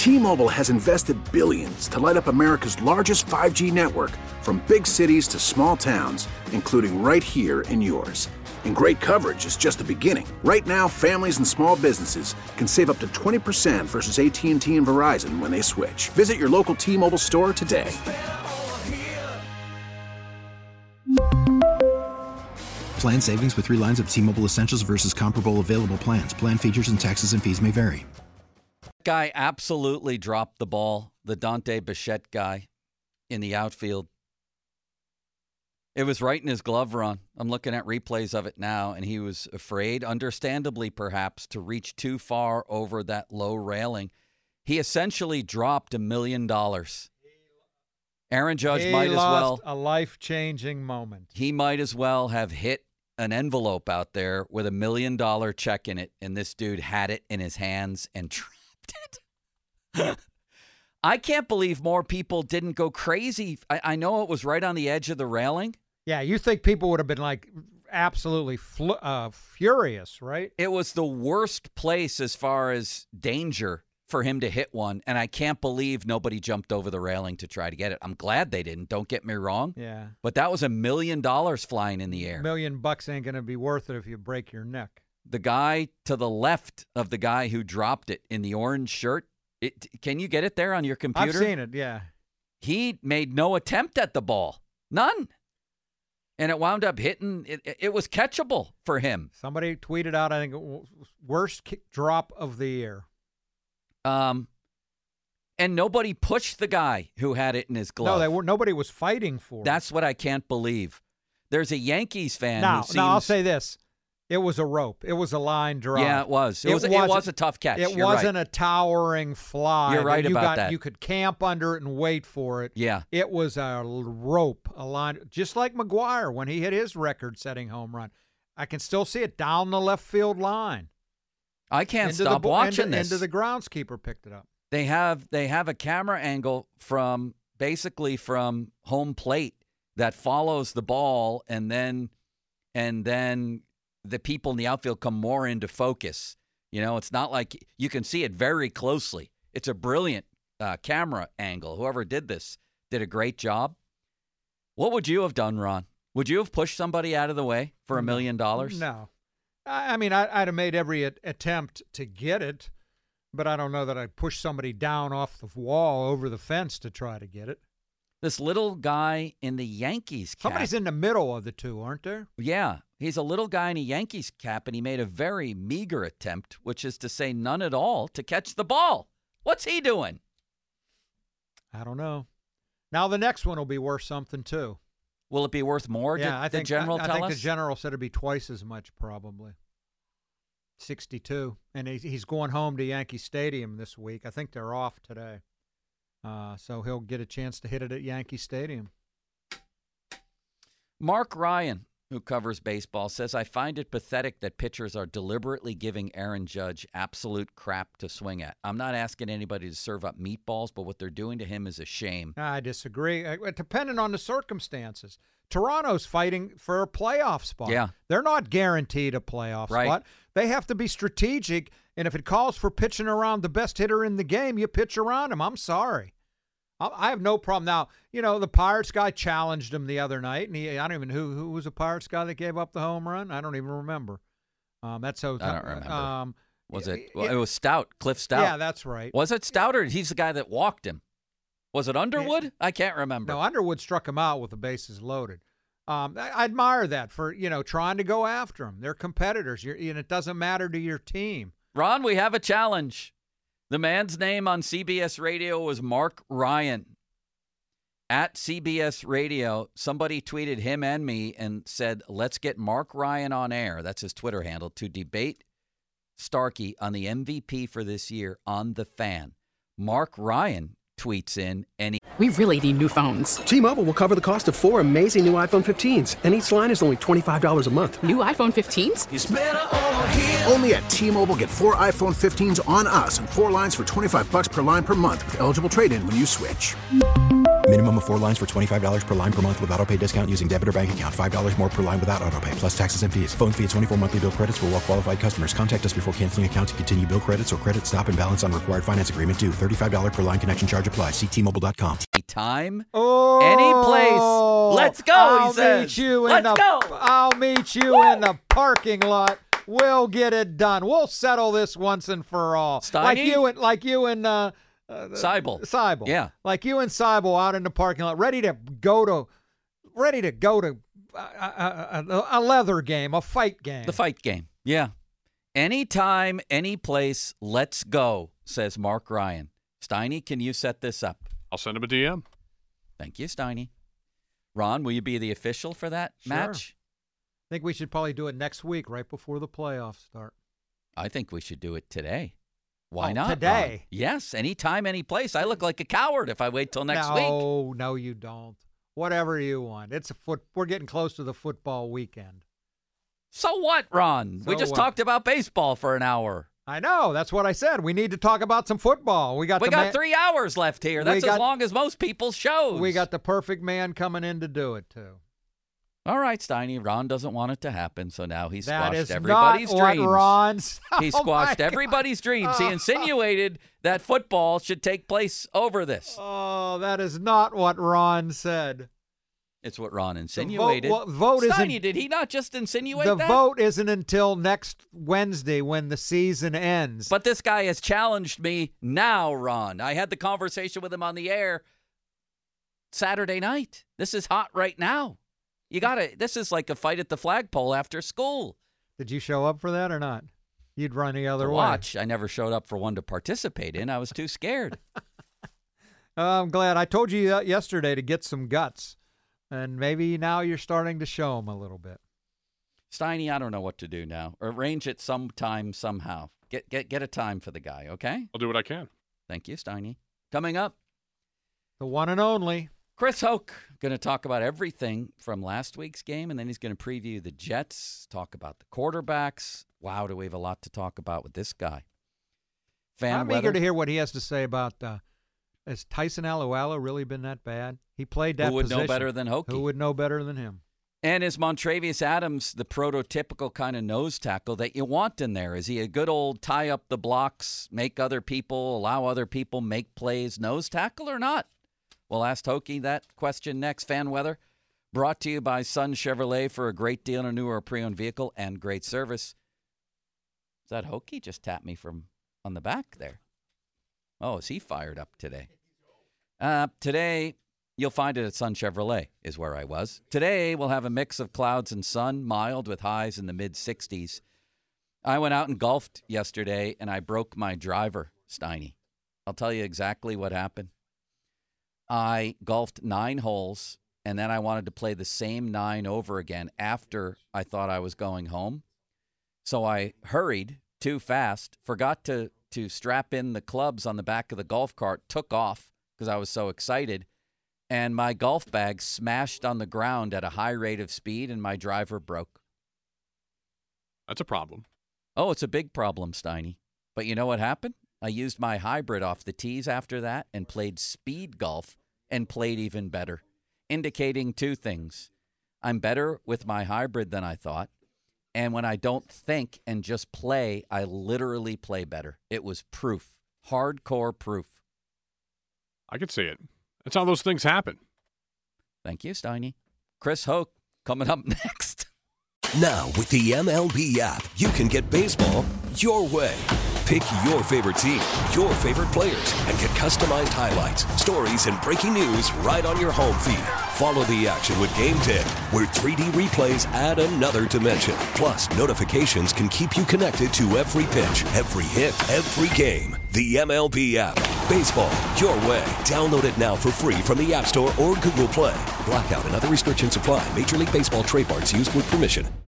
T-Mobile has invested billions to light up America's largest 5G network, from big cities to small towns, including right here in yours. And great coverage is just the beginning. Right now, families and small businesses can save up to 20% versus AT&T and Verizon when they switch. Visit your local T-Mobile store today. Plan savings with 3 lines of T-Mobile Essentials versus comparable available plans. Plan features and taxes and fees may vary. Guy absolutely dropped the ball, the Dante Bichette guy in the outfield. It was right in his glove run. I'm looking at replays of it now, and he was afraid, understandably perhaps, to reach too far over that low railing. He essentially dropped $1 million. Aaron Judge might as well. A life-changing moment. He might as well have hit an envelope out there with $1 million check in it, and this dude had it in his hands and dropped it. I can't believe more people didn't go crazy. I know it was right on the edge of the railing. Yeah, you think people would have been like absolutely furious, right? It was the worst place as far as danger for him to hit one, and I can't believe nobody jumped over the railing to try to get it. I'm glad they didn't. Don't get me wrong. Yeah. But that was $1 million flying in the air. $1 million ain't going to be worth it if you break your neck. The guy to the left of the guy who dropped it in the orange shirt, can you get it there on your computer? I've seen it, yeah. He made no attempt at the ball. None. And it wound up hitting. It was catchable for him. Somebody tweeted out, I think, worst drop of the year. And nobody pushed the guy who had it in his glove. No, nobody was fighting for it. That's what I can't believe. There's a Yankees fan now, who seems... Now, I'll say this. It was a rope. It was a line drop. Yeah, it was. It was a tough catch. It wasn't a towering fly. You're right about that. You could camp under it and wait for it. Yeah. It was a rope, a line, just like McGwire when he hit his record-setting home run. I can still see it down the left field line. I can't stop watching this. Into the groundskeeper picked it up. They have a camera angle from home plate that follows the ball, and then the people in the outfield come more into focus. You know, it's not like you can see it very closely. It's a brilliant camera angle. Whoever did this did a great job. What would you have done, Ron? Would you have pushed somebody out of the way for $1 million? No. I mean, I'd have made every attempt to get it, but I don't know that I'd push somebody down off the wall over the fence to try to get it. This little guy in the Yankees cap. Somebody's in the middle of the two, aren't there? Yeah. He's a little guy in a Yankees cap, and he made a very meager attempt, which is to say none at all, to catch the ball. What's he doing? I don't know. Now the next one will be worth something, too. Will it be worth more, yeah, did the general tell us? I think the general said it'd be twice as much, probably. 62. And he's going home to Yankee Stadium this week. I think they're off today. So he'll get a chance to hit it at Yankee Stadium. Mark Ryan, who covers baseball, says, I find it pathetic that pitchers are deliberately giving Aaron Judge absolute crap to swing at. I'm not asking anybody to serve up meatballs, but what they're doing to him is a shame. I disagree. Depending on the circumstances. Toronto's fighting for a playoff spot. Yeah. They're not guaranteed a playoff spot. They have to be strategic, and if it calls for pitching around the best hitter in the game, you pitch around him. I'm sorry. I have no problem. Now, you know, the Pirates guy challenged him the other night, and I don't even know who was the Pirates guy that gave up the home run. I don't even remember. That's so. I don't remember. Was it? Well, it was Stout, Cliff Stout. Yeah, that's right. Was it Stout, or he's the guy that walked him? Was it Underwood? I can't remember. No, Underwood struck him out with the bases loaded. I admire that for, trying to go after him. They're competitors. It doesn't matter to your team. Ron, we have a challenge. The man's name on CBS Radio was Mark Ryan. At CBS Radio, somebody tweeted him and me and said, let's get Mark Ryan on air, that's his Twitter handle, to debate Starkey on the MVP for this year on The Fan. Mark Ryan tweets in, We really need new phones. T-Mobile will cover the cost of 4 amazing new iPhone 15s, and each line is only $25 a month. New iPhone 15s? It's better over here. Only at T-Mobile, get 4 iPhone 15s on us and 4 lines for $25 per line per month with eligible trade-in when you switch. Minimum of 4 lines for $25 per line per month with autopay discount using debit or bank account. $5 more per line without autopay, plus taxes and fees. Phone fee at 24 monthly bill credits for well-qualified customers. Contact us before canceling account to continue bill credits or credit stop and balance on required finance agreement due. $35 per line connection charge applies. See T-Mobile.com. Time, any place. Let's go, he says. I'll meet you in the parking lot. We'll get it done. We'll settle this once and for all. Steiny? Like you and Seibel. Yeah. Like you and Seibel out in the parking lot, ready to go to a leather game, a fight game. The fight game. Yeah. Anytime, any place, let's go, says Mark Ryan. Steiny, can you set this up? I'll send him a DM. Thank you, Steiny. Ron, will you be the official for that match? I think we should probably do it next week, right before the playoffs start. I think we should do it today. Why not? Today? Ron? Yes, anytime, any place. I look like a coward if I wait till next week. No, you don't. Whatever you want. We're getting close to the football weekend. So what, Ron? We just talked about baseball for an hour. I know. That's what I said. We need to talk about some football. We got 3 hours left here. That's as long as most people's shows. We got the perfect man coming in to do it, too. All right, Steiny. Ron doesn't want it to happen, so now he's squashed everybody's dreams. He squashed everybody's dreams. He insinuated that football should take place over this. Oh, that is not what Ron said. It's what Ron insinuated. Steiny, did he not just insinuate that? The vote isn't until next Wednesday when the season ends. But this guy has challenged me now, Ron. I had the conversation with him on the air Saturday night. This is hot right now. This is like a fight at the flagpole after school. Did you show up for that or not? You'd run the other way. Watch. I never showed up for one to participate in. I was too scared. I'm glad. I told you yesterday to get some guts. And maybe now you're starting to show them a little bit. Steiny, I don't know what to do now. Arrange it sometime, somehow. Get a time for the guy, okay? I'll do what I can. Thank you, Steiny. Coming up, the one and only Chris Hoke, going to talk about everything from last week's game, and then he's going to preview the Jets, talk about the quarterbacks. Wow, do we have a lot to talk about with this guy. I'm eager to hear what he has to say about has Tyson Alualu really been that bad? He played that position. Who would know better than Hokie? Who would know better than him? And is Montravius Adams the prototypical kind of nose tackle that you want in there? Is he a good old tie up the blocks, make other people, allow other people make plays nose tackle or not? We'll ask Hokie that question next. Fan Weather brought to you by Sun Chevrolet for a great deal on a new or pre-owned vehicle and great service. Is that Hokie just tapped me from on the back there? Oh, is he fired up today? Today, you'll find it at Sun Chevrolet is where I was. Today, we'll have a mix of clouds and sun, mild with highs in the mid-60s. I went out and golfed yesterday, and I broke my driver, Steiny. I'll tell you exactly what happened. I golfed 9 holes, and then I wanted to play the same 9 over again after I thought I was going home. So I hurried too fast, forgot to strap in the clubs on the back of the golf cart, took off because I was so excited, and my golf bag smashed on the ground at a high rate of speed, and my driver broke. That's a problem. Oh, it's a big problem, Steiny. But you know what happened? I used my hybrid off the tees after that and played speed golf and played even better, indicating 2 things. I'm better with my hybrid than I thought, and when I don't think and just play, I literally play better. It was proof, hardcore proof. I could see it. That's how those things happen. Thank you, Steiny. Chris Hoke coming up next. Now, with the MLB app, you can get baseball your way. Pick your favorite team, your favorite players, and get customized highlights, stories, and breaking news right on your home feed. Follow the action with Game 10, where 3D replays add another dimension. Plus, notifications can keep you connected to every pitch, every hit, every game. The MLB app. Baseball your way. Download it now for free from the App Store or Google Play. Blackout and other restrictions apply. Major League Baseball trademarks used with permission.